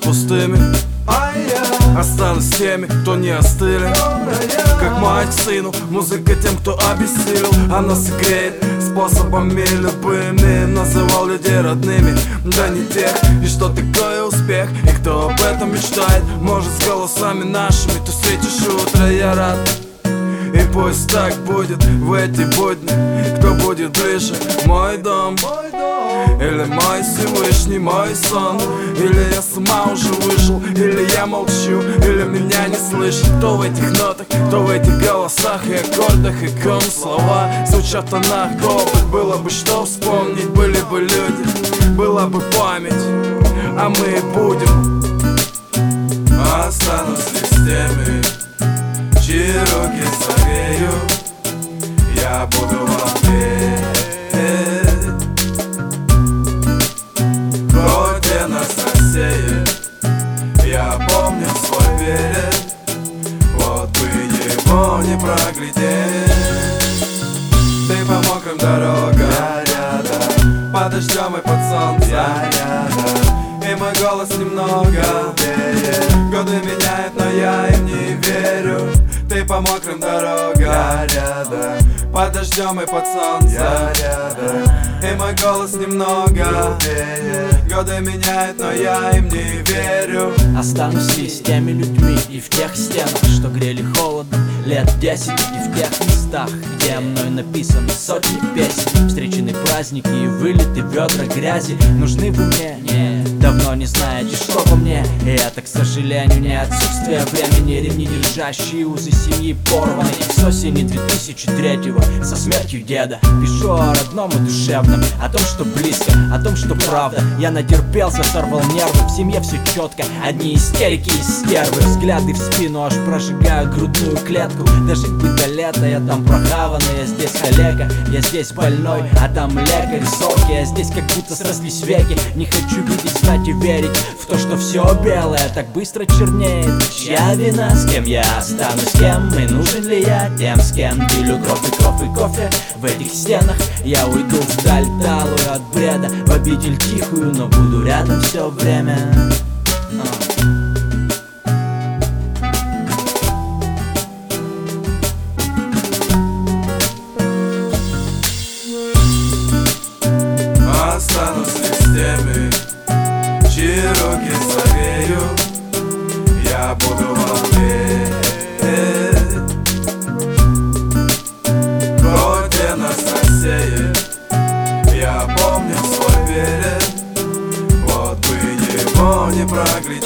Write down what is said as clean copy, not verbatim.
пустыми, останусь с теми, кто не остыли. Как мать сыну, музыка тем, кто обессилел. Она согреет способами любыми. Называл людей родными, да не тех. И что такое успех, и кто об этом мечтает. Может, с голосами нашими ты встретишь утро, я рад. И пусть так будет в эти будни. Кто будет ближе, мой дом или мой Всевышний, мой сон? Или я сама уже вышел, или я молчу, или меня не слышит. То в этих нотах, то в этих голосах и аккордах, и ком слова звучат в тонах голубых. Было бы что вспомнить, были бы люди, была бы память, а мы будем. Останусь ли с теми, чьи руки согрею? Я буду вам петь, хоть и нас рассеет. Я помню свой берег, вот бы его не проглядеть. Ты по мокрым дорогам, я рядом, под дождем и под солнцем, я рядом. И мой голос немного годы меняет, но я им не верю. Ты по мокрым дорогам, я рядом, под дождем и под солнцем, я рядом. И мой голос немного годы меняет, но я им не верю. Останусь ли с теми людьми и в тех стенах, что грели холодом лет 10, и в тех местах, где мной написаны сотни песен. Встречены праздники и вылиты ведра грязи. Нужны вы мне? Нет. Давно не знаете, что во мне. И это, к сожалению, не отсутствие времени. Ремни, держащие узы семьи, порваны с осени 2003-го, со смертью деда. Пишу о родном и душевном, о том, что близко, о том, что правда. Я натерпелся, сорвал нервы, в семье все четко. Одни истерики и стервы, взгляды в спину аж прожигают грудную клетку. Дожить бы до лета, я там прохаванный, я здесь калека. Я здесь больной, а там лекарь сорки. Я здесь как будто срослись веки. Не хочу видеть, знать и верить в то, что все белое так быстро чернеет. Чья вина, с кем я останусь, с кем? И нужен ли я тем, с кем делю кровь и кофе? В этих стенах я уйду вдаль талую от бреда, в обитель тихую, но буду рядом все время. Останусь ли с теми, чьи руки согрею? Я буду вам петь, хоть и нас рассеет. Я помню свой берег, вот бы его не проглядеть.